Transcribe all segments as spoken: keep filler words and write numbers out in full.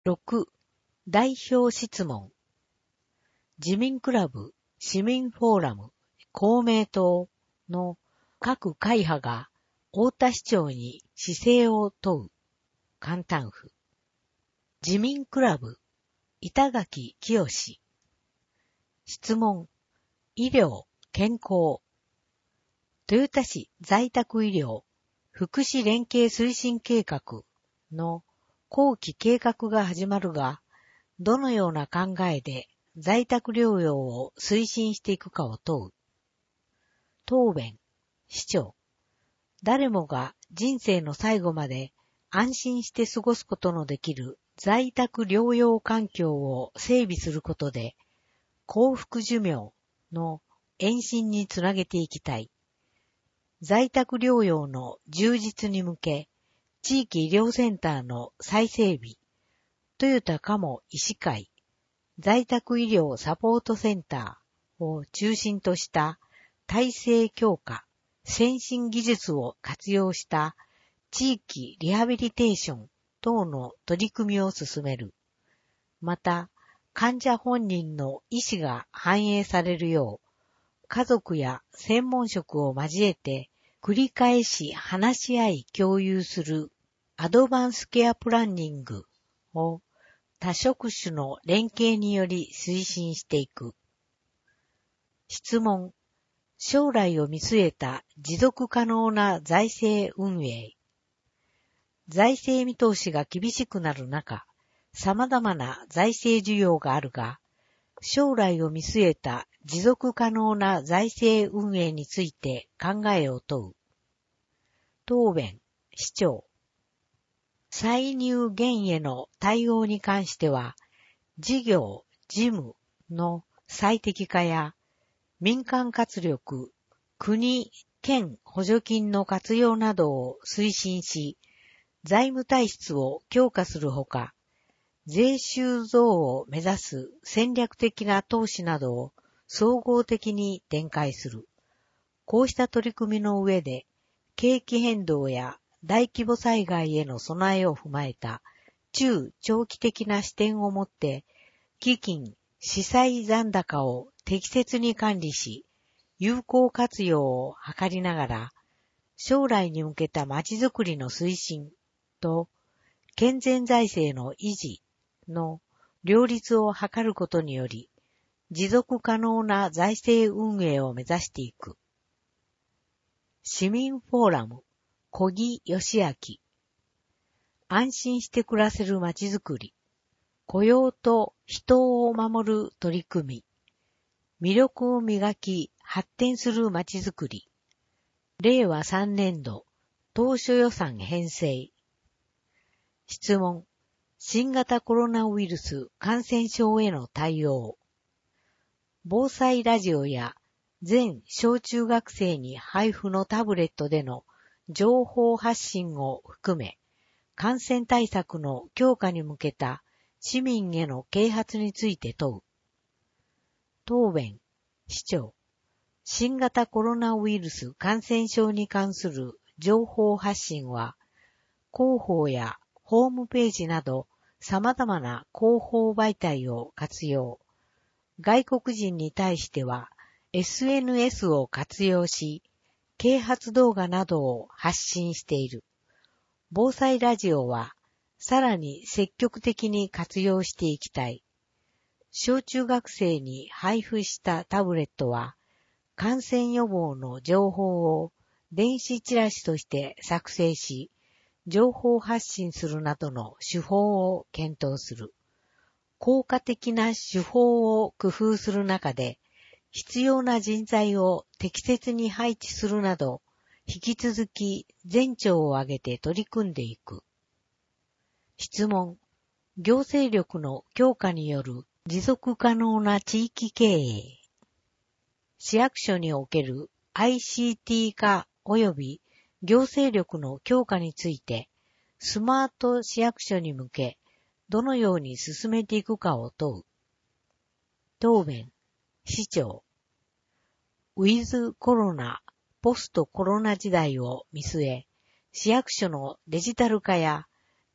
ろく、代表質問。自民クラブ、市民フォーラム、公明党の各会派が太田市長に姿勢を問う。簡単符。自民クラブ、板垣清。質問。医療、健康。豊田市在宅医療、福祉連携推進計画の後期計画が始まるが、どのような考えで在宅療養を推進していくかを問う。答弁。市長。誰もが人生の最後まで安心して過ごすことのできる在宅療養環境を整備することで、幸福寿命の延伸につなげていきたい。在宅療養の充実に向け、地域医療センターの再整備、豊田鴨医師会、在宅医療サポートセンターを中心とした体制強化、先進技術を活用した地域リハビリテーション等の取り組みを進める。また、患者本人の意思が反映されるよう、家族や専門職を交えて繰り返し話し合い共有するアドバンスケアプランニングを多職種の連携により推進していく。質問。将来を見据えた持続可能な財政運営。財政見通しが厳しくなる中、様々な財政需要があるが、将来を見据えた持続可能な財政運営について考えを問う。答弁。市長。歳入減への対応に関しては、事業、事務の最適化や、民間活力、国、県補助金の活用などを推進し、財務体質を強化するほか、税収増を目指す戦略的な投資などを総合的に展開する。こうした取り組みの上で、景気変動や大規模災害への備えを踏まえた中長期的な視点を持って、基金、資産残高を適切に管理し、有効活用を図りながら、将来に向けたまちづくりの推進と、健全財政の維持の両立を図ることにより、持続可能な財政運営を目指していく。市民フォーラム、小木義明。安心して暮らせるまちづくり。雇用と人を守る取り組み。魅力を磨き、発展するまちづくり。れいわさんねんど、当初予算編成。質問。新型コロナウイルス感染症への対応。防災ラジオや全小中学生に配布のタブレットでの情報発信を含め、感染対策の強化に向けた市民への啓発について問う。答弁。市長。新型コロナウイルス感染症に関する情報発信は、広報やホームページなど様々な広報媒体を活用。外国人に対しては エスエヌエス を活用し、啓発動画などを発信している。防災ラジオはさらに積極的に活用していきたい。小中学生に配布したタブレットは、感染予防の情報を電子チラシとして作成し、情報発信するなどの手法を検討する。効果的な手法を工夫する中で、必要な人材を適切に配置するなど、引き続き全庁を挙げて取り組んでいく。質問。行政力の強化による持続可能な地域経営。市役所における アイシーティー 化及び行政力の強化について、スマート市役所に向け、どのように進めていくかを問う。答弁。市長。ウィズコロナ、ポストコロナ時代を見据え、市役所のデジタル化や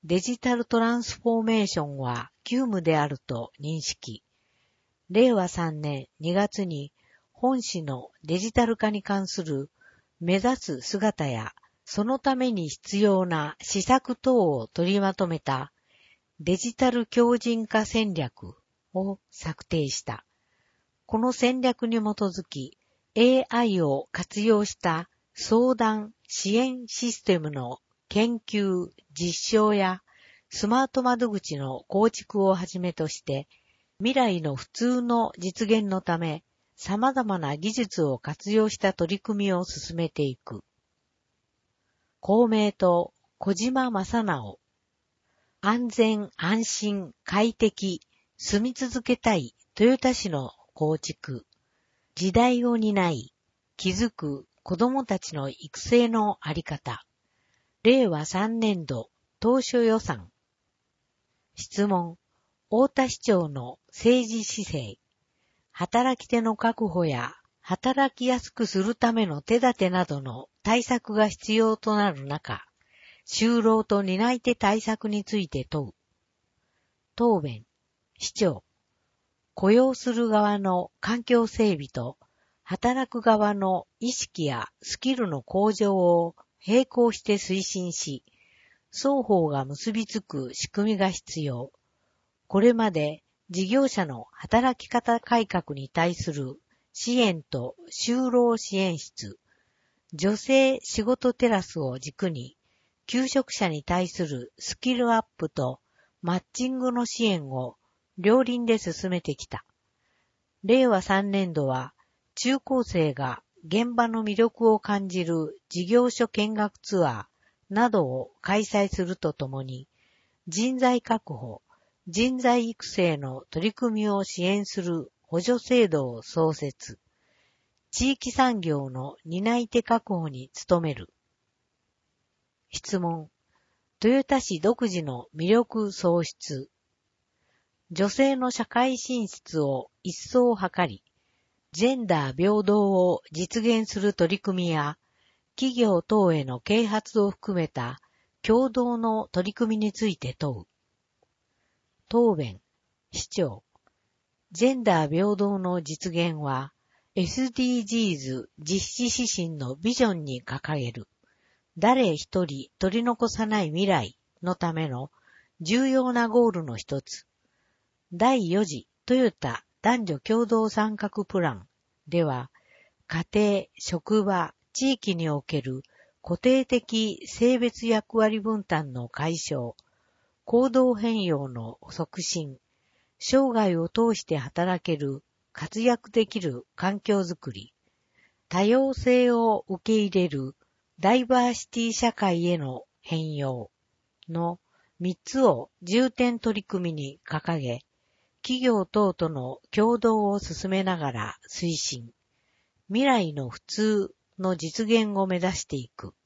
デジタルトランスフォーメーションは急務であると認識。れいわさんねんにがつに本市のデジタル化に関する目指す姿やそのために必要な施策等を取りまとめたデジタル強靭化戦略を策定した。この戦略に基づき エーアイ を活用した相談支援システムの研究、実証やスマート窓口の構築をはじめとして未来の普通の実現のため様々な技術を活用した取り組みを進めていく。公明党小島正直。安全、安心、快適、住み続けたい豊田市の構築。時代を担い、気づく子どもたちの育成のあり方。れいわさんねんど当初予算。質問。太田市長の政治姿勢。働き手の確保や働きやすくするための手立てなどの対策が必要となる中、就労と担い手対策について問う。答弁。市長。雇用する側の環境整備と働く側の意識やスキルの向上を並行して推進し、双方が結びつく仕組みが必要。これまで事業者の働き方改革に対する支援と就労支援室、女性仕事テラスを軸に、求職者に対するスキルアップとマッチングの支援を両輪で進めてきた。れいわさんねんどは中高生が現場の魅力を感じる事業所見学ツアーなどを開催するとともに、人材確保、人材育成の取り組みを支援する補助制度を創設、地域産業の担い手確保に努める。質問。豊田市独自の魅力創出。女性の社会進出を一層図り、ジェンダー平等を実現する取り組みや、企業等への啓発を含めた共同の取り組みについて問う。答弁。市長。ジェンダー平等の実現は、エスディージーズ 実施指針のビジョンに掲げる、誰一人取り残さない未来のための重要なゴールの一つ。だいよ次トヨタ男女共同参画プランでは、家庭、職場、地域における固定的性別役割分担の解消、行動変容の促進、生涯を通して働ける、活躍できる環境づくり、多様性を受け入れるダイバーシティ社会への変容のみっつを重点取り組みに掲げ、企業等との協働を進めながら推進、未来の普通の実現を目指していく。